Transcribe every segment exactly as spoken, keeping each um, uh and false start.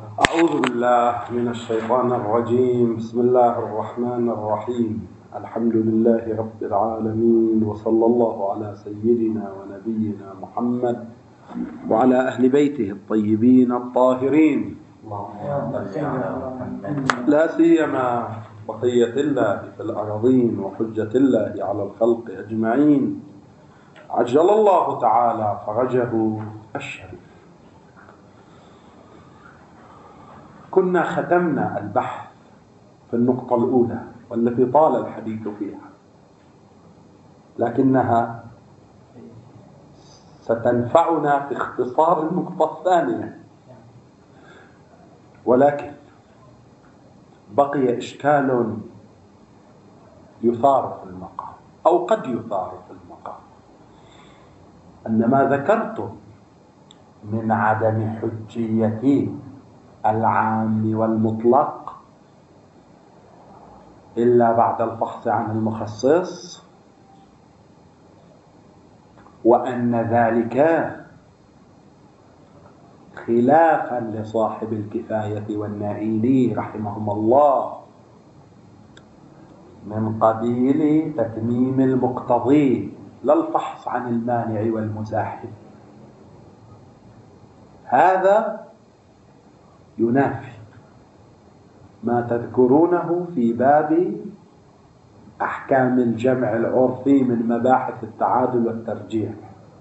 أعوذ بالله من الشيطان الرجيم. بسم الله الرحمن الرحيم. الحمد لله رب العالمين، وصلى الله على سيدنا ونبينا محمد وعلى أهل بيته الطيبين الطاهرين، لا سيما بقية الله في الأرضين وحجة الله على الخلق أجمعين، عجل الله تعالى فرجه الشريف. كنا ختمنا البحث في النقطة الأولى والتي طال الحديث فيها، لكنها ستنفعنا في اختصار النقطة الثانية، ولكن بقي إشكال يثار في المقام أو قد يثار في المقام، أن ما ذكرته من عدم حجية العام والمطلق إلا بعد الفحص عن المخصص، وأن ذلك خلافا لصاحب الكفاية والنائلي رحمهم الله من قبيل تتميم المقتضي لا الفحص عن المانع والمزاحم. هذا ينافي ما تذكرونه في باب أحكام الجمع العرفي من مباحث التعادل والترجيح،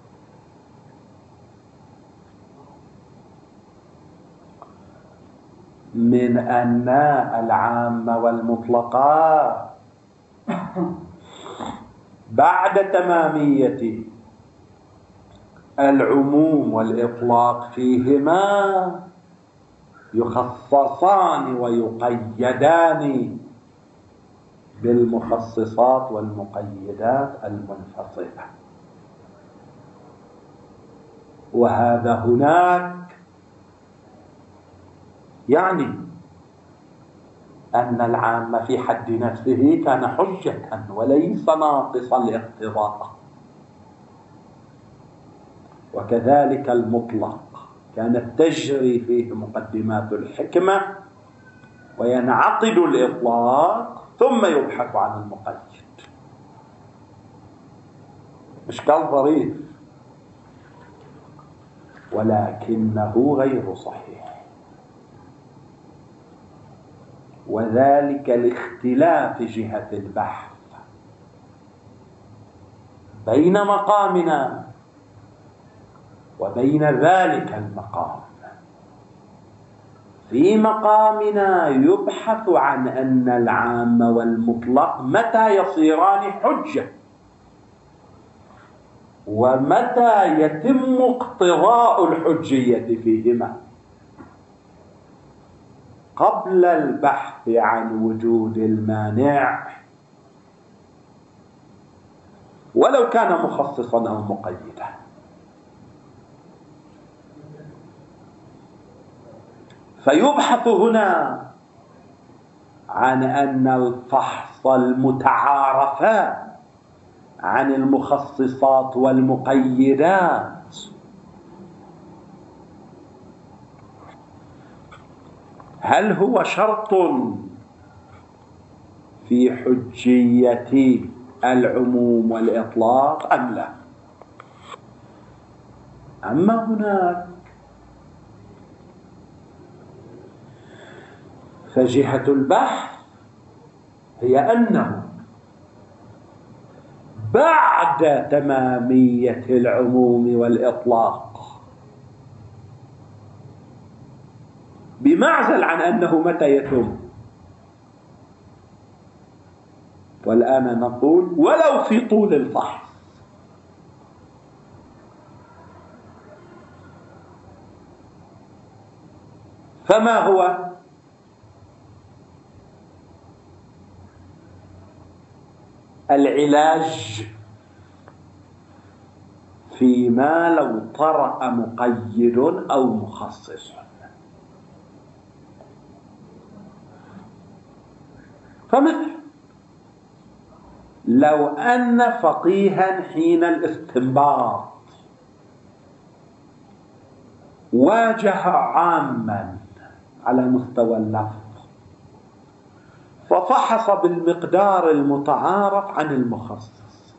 من أن العام والمطلقا بعد تمامية العموم والإطلاق فيهما يخصصان ويقيدان بالمخصصات والمقيدات المنفصلة. وهذا هناك يعني أن العام في حد نفسه كان حجة وليس ناقص الاقتضاء، وكذلك المطلق كانت تجري فيه مقدمات الحكمة وينعقد الإطلاق ثم يبحث عن المقيد. إشكال ظريف، ولكنه غير صحيح، وذلك لاختلاف جهة البحث بين مقامنا وبين ذلك المقام. في مقامنا يبحث عن أن العام والمطلق متى يصيران حجة ومتى يتم اقتضاء الحجية فيهما، قبل البحث عن وجود المانع ولو كان مخصصا أو مقيدا. فيبحث هنا عن أن الفحص المتعارفان عن المخصصات والمقيدات هل هو شرط في حجية العموم والإطلاق أم لا؟ أما هناك فجهة البحث هي أنه بعد تمامية العموم والإطلاق، بمعزل عن أنه متى يتم، والآن نقول ولو في طول الفحص، فما هو؟ العلاج فيما لو طرأ مقيد أو مخصص. فمثلا لو أن فقيها حين الاستنباط واجه عاما على مستوى اللفظ، ففحص بالمقدار المتعارف عن المخصص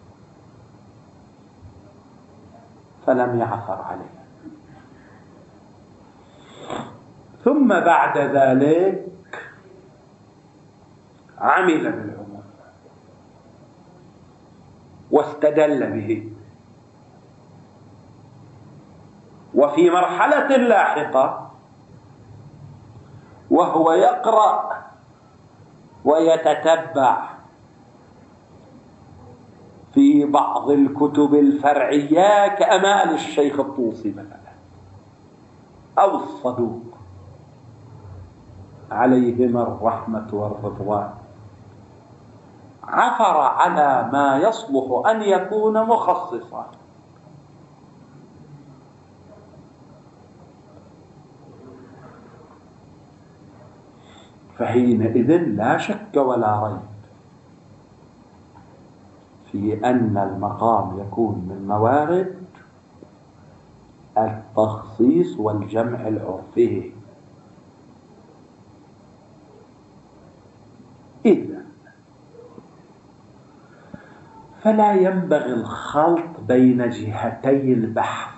فلم يعثر عليه. ثم بعد ذلك عمل بالعموم واستدل به، وفي مرحلة لاحقة وهو يقرأ ويتتبع في بعض الكتب الفرعية كأمال الشيخ الطوسي مثلا أو الصدوق عليهما الرحمة والرضوان، عثر على ما يصلح أن يكون مخصصا، فحينئذ لا شك ولا ريب في أن المقام يكون من موارد التخصيص والجمع العرفي. إذن فلا ينبغي الخلط بين جهتي البحث،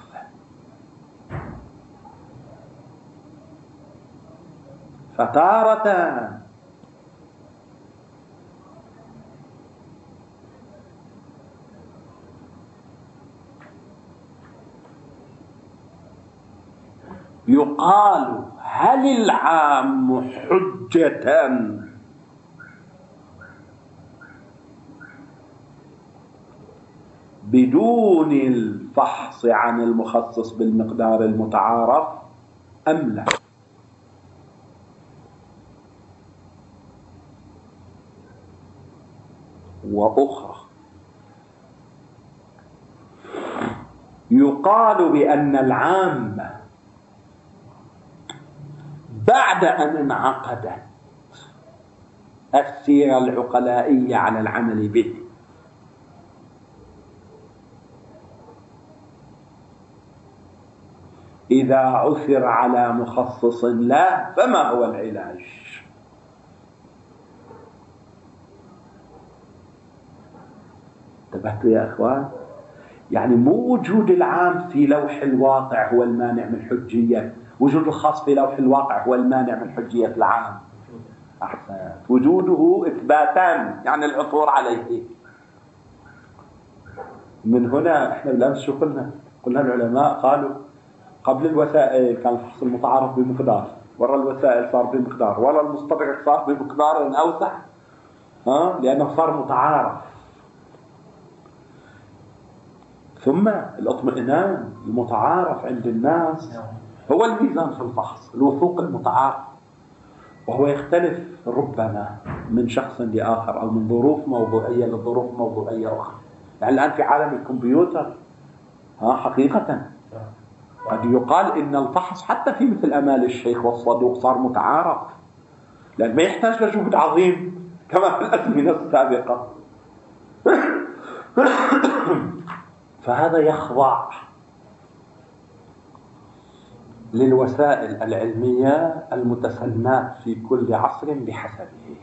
فتارة يقال هل العام حجة بدون الفحص عن المخصص بالمقدار المتعارف أم لا؟ وأخرى يقال بأن العام بعد أن انعقدت السيرة العقلائية على العمل به إذا عثر على مخصص له فما هو العلاج؟ انتبهتوا يا أخوان؟ يعني مو وجود العام في لوح الواقع هو المانع من حجية، وجود الخاص في لوح الواقع هو المانع من حجية العام. أحسن، وجوده إثباتا يعني العثور عليه. من هنا احنا بالأمس شو قلنا؟ قلنا العلماء قالوا قبل الوسائل كان الفحص المتعارف بمقدار، ورا الوسائل صار بمقدار، ورا المستدرك صار بمقدار أوسع، ها لأنه صار متعارف. ثم الاطمئنان المتعارف عند الناس هو الميزان في الفحص، الوثوق المتعارف، وهو يختلف ربما من شخص لآخر أو من ظروف موضوعية لظروف موضوعية أخرى. يعني الآن في عالم الكمبيوتر ها حقيقة قد يقال إن الفحص حتى في مثل أمال الشيخ والصدوق صار متعارف، لأن ما يحتاج لجهد عظيم كما في الأزمنة السابقة. فهذا يخضع للوسائل العلمية المتسنات في كل عصر بحسبه.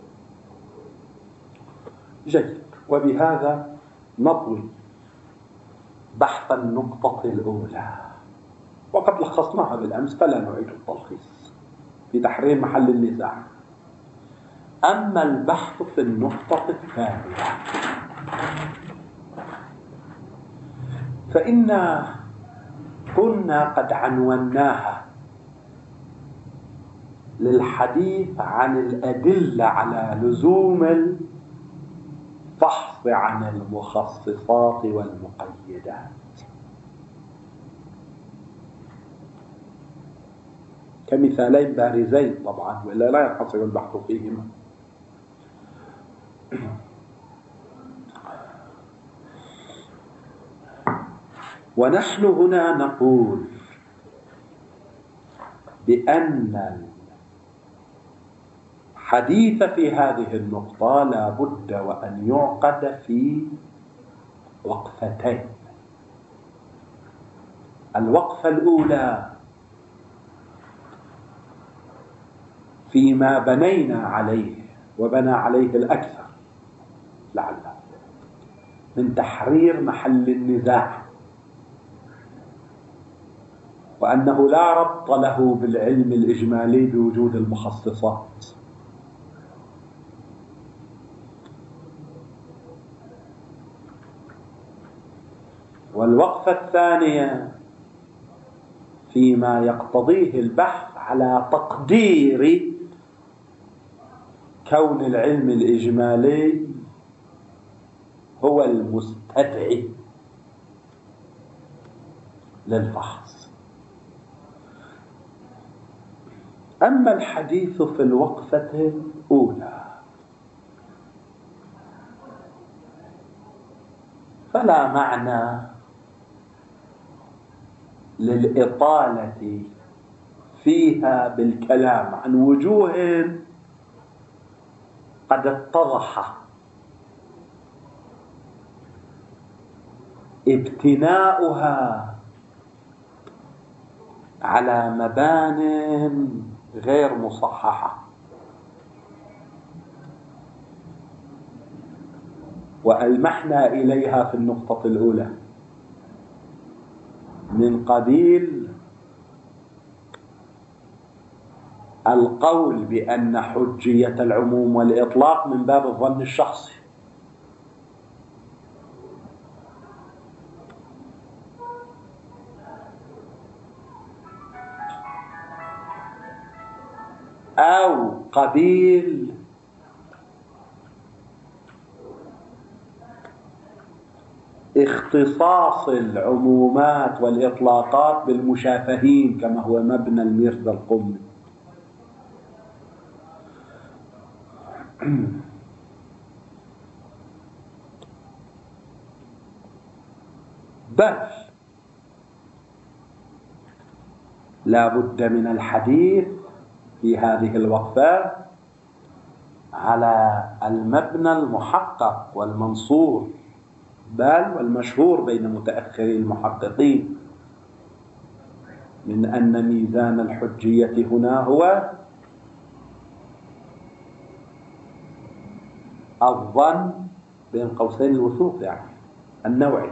جيد، وبهذا نطوي بحث النقطة الأولى، وقد لخصناها بالأمس فلا نعيد التلخيص في تحرير محل النزاع. أما البحث في النقطة الثانية فإن كنا قد عنوناها للحديث عن الأدلة على لزوم الفحص عن المخصصات والمقيدات، كمثالين بارزين طبعا وإلا لا ينحصر البحث فيهما. ونحن هنا نقول بأن الحديث في هذه النقطة لا بد وأن يعقد في وقفتين. الوقفة الأولى فيما بنينا عليه وبنى عليه الأكثر لعله من تحرير محل النزاع، وأنه لا ربط له بالعلم الإجمالي بوجود المخصصات. والوقفة الثانية فيما يقتضيه البحث على تقدير كون العلم الإجمالي هو المستدعي للفحص. أما الحديث في الوقفة الأولى فلا معنى للإطالة فيها بالكلام عن وجوه قد اتضح ابتناؤها على مبان غير مصححة، وألمحنا إليها في النقطة الأولى من قبيل القول بأن حجية العموم والإطلاق من باب الظن الشخصي، أو قبيل اختصاص العمومات والإطلاقات بالمشافهين كما هو مبنى الميرزا القمي. بل لا بد من الحديث في هذه الوقفة على المبنى المحقق والمنصور بل والمشهور بين متأخري المحققين من أن ميزان الحجية هنا هو الظن بين قوسين الوثوق، يعني النوعي.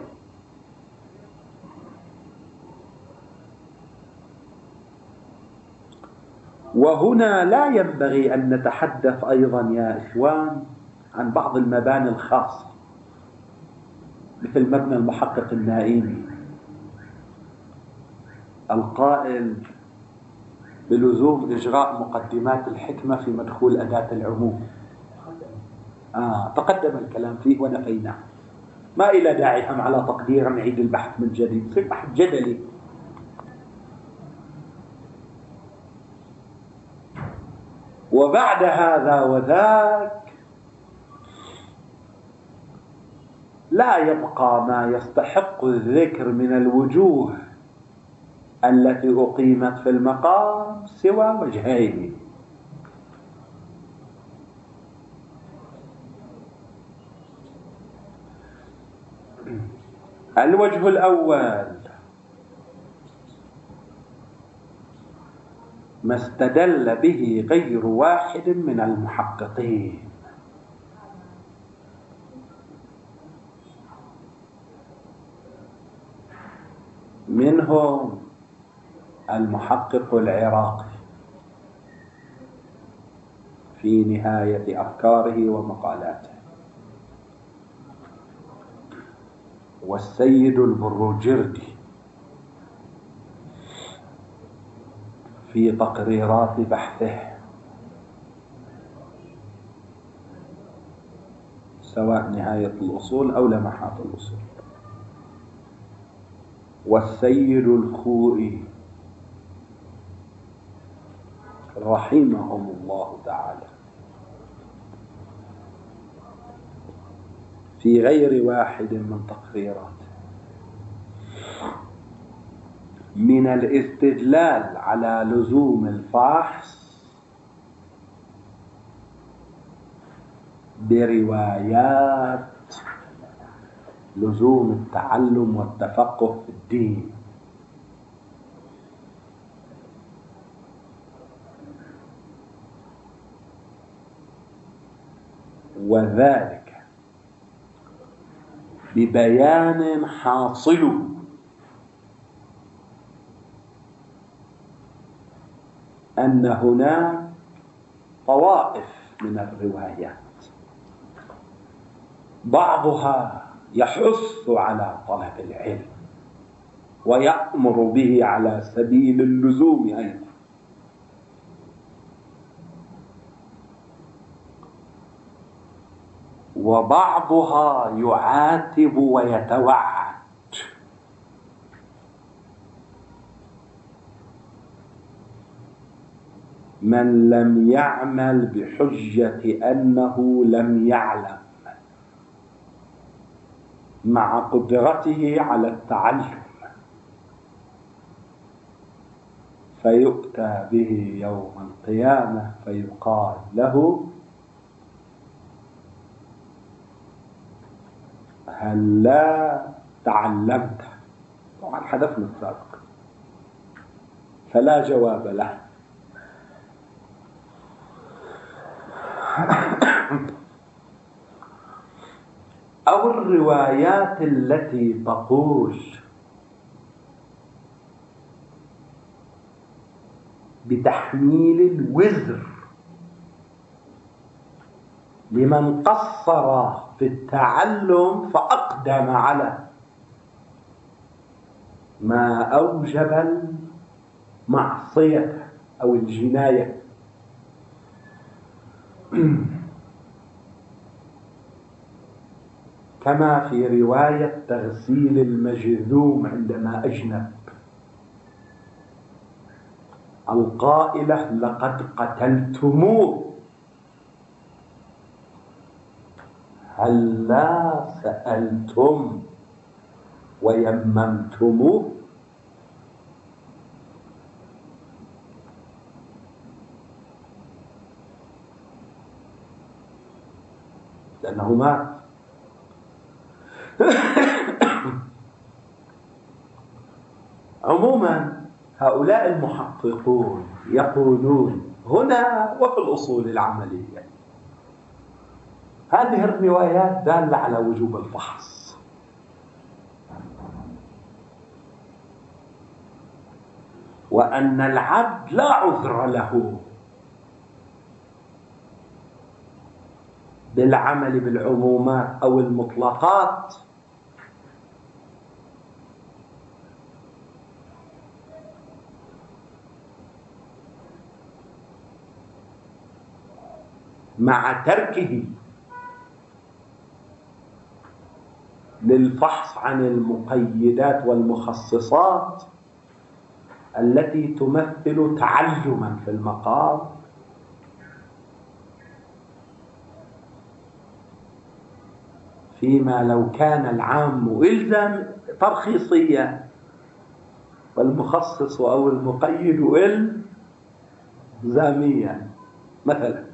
وهنا لا ينبغي أن نتحدث أيضا يا إخوان عن بعض المباني الخاصة مثل مبنى المحقق النائمي القائل بلزوم إجراء مقدمات الحكمة في مدخول أداة العموم. آه تقدم الكلام فيه ونفيناه، ما إلى داعي هم على تقدير نعيد البحث من جديد، يصير بحث جدلي. وبعد هذا وذاك لا يبقى ما يستحق الذكر من الوجوه التي أقيمت في المقام سوى وجهين. الوجه الأول ما استدل به غير واحد من المحققين، منهم المحقق العراقي في نهاية أفكاره ومقالاته، والسيد البروجردي في تقريرات بحثه، سواء نهاية الأصول أو لمحات الأصول، والسيد الخوئي رحمهم الله تعالى في غير واحد من تقريراته من الاستدلال على لزوم الفحص بروايات لزوم التعلم والتفقه في الدين، وذلك ببيان حاصله أن هناك طوائف من الروايات بعضها يحث على طلب العلم ويأمر به على سبيل اللزوم أيضا، وبعضها يعاتب ويتوعد. من لم يعمل بحجة أنه لم يعلم مع قدرته على التعلم، فيؤتى به يوم القيامة فيقال له هل لا تعلمت؟ طبعا حدثنا السابق، فلا جواب له. أو الروايات التي تقول بتحميل الوزر لمن قصر في التعلم فأقدم على ما أوجب المعصية أو الجناية، كما في رواية تغسيل المجذوم عندما أجنب القائلة لقد قتلتموه هل لا سألتم ويممتموه؟ لأنه مات. عموما هؤلاء المحققون يقولون هنا وفي الأصول العملية هذه الروايات دالة على وجوب الفحص، وأن العبد لا عذر له بالعمل بالعمومات أو المطلقات مع تركه للفحص عن المقيدات والمخصصات التي تمثل تعلما في المقام، فيما لو كان العام إلزام ترخيصيا والمخصص أو المقيد إلزاميا مثلا.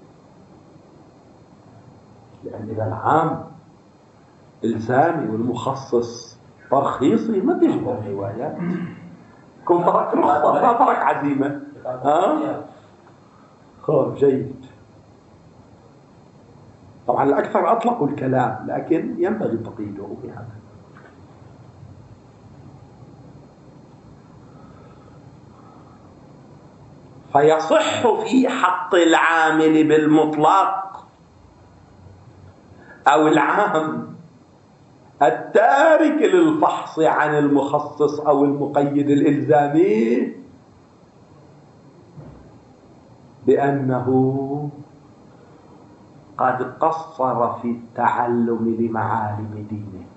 لأن إذا العام إلزامي والمخصص ترخيصي ما تجب الروايات، كن ترك رخصة ما ترك عزيمة. ها؟ خب جيد. طبعا الأكثر أطلقوا الكلام، لكن ينبغي تقييده بهذا. فيصح في حق العامل بالمطلق أو العام التارك للفحص عن المخصص أو المقيد الإلزامي بأنه قد قصر في التعلم لمعالم دينه،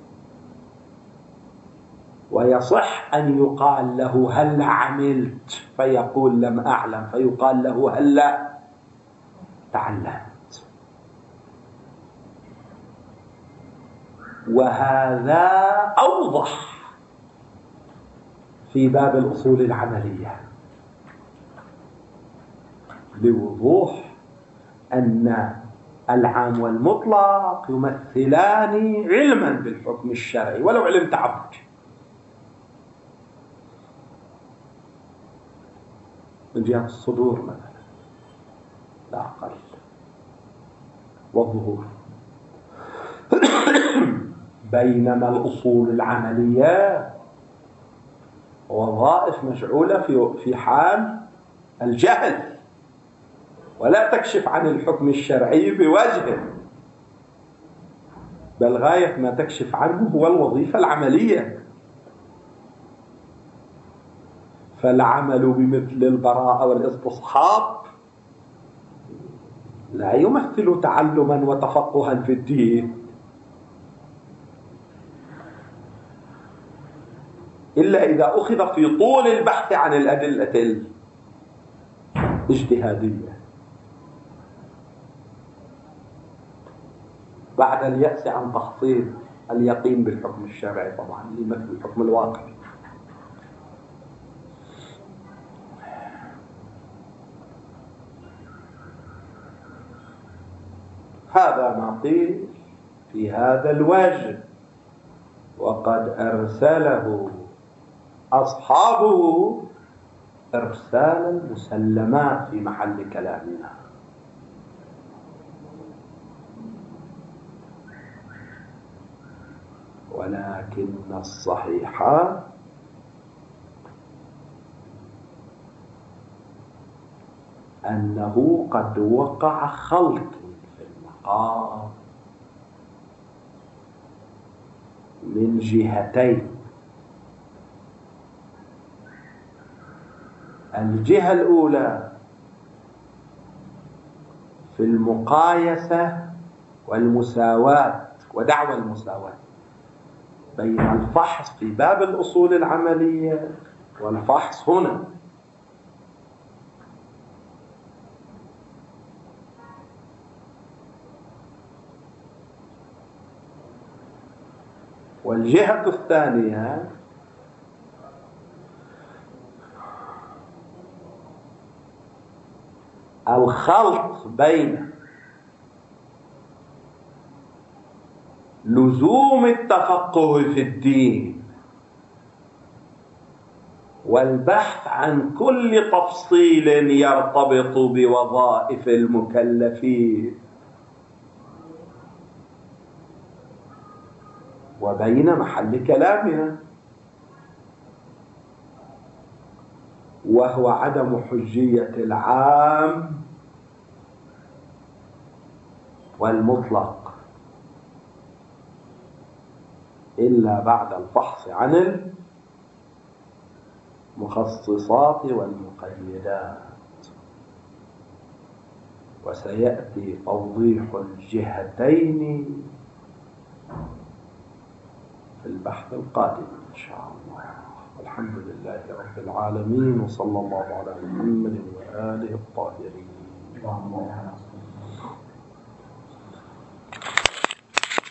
ويصح أن يقال له هل عملت فيقول لم أعلم، فيقال له هل تعلمت. وهذا أوضح في باب الأصول العملية لوضوح أن العام والمطلق يمثلان علما بالحكم الشرعي ولو علم تعبد من جهة الصدور مثلا لا أقل. والظهور. بينما الأصول العملية وظائف مشغولة في في حال الجهل، ولا تكشف عن الحكم الشرعي بوجه، بل غاية ما تكشف عنه هو الوظيفة العملية. فالعمل بمثل البراءة والاستصحاب لا يمثل تعلما وتفقها في الدين، إلا إذا أخذ في طول البحث عن الأدلة الاجتهادية بعد اليأس عن تحصيل اليقين بالحكم الشرعي، طبعا لمثل الحكم الواقعي. هذا ما قيل في هذا الوجه، وقد أرسله أصحابه إرسال المسلمات في محل كلامنا. ولكن الصحيح أنه قد وقع خلط في المقام من جهتين. الجهة الأولى في المقايسة والمساواة ودعوى المساواة بين الفحص في باب الأصول العملية والفحص هنا. والجهة الثانية الخلط بين لزوم التفقه في الدين والبحث عن كل تفصيل يرتبط بوظائف المكلفين، وبين محل كلامنا وهو عدم حجية العام والمطلق إلا بعد الفحص عن المخصصات والمقيدات. وسيأتي توضيح الجهتين في البحث القادم إن شاء الله. الحمد لله رب العالمين، وصلى الله على محمد وآله الطاهرين.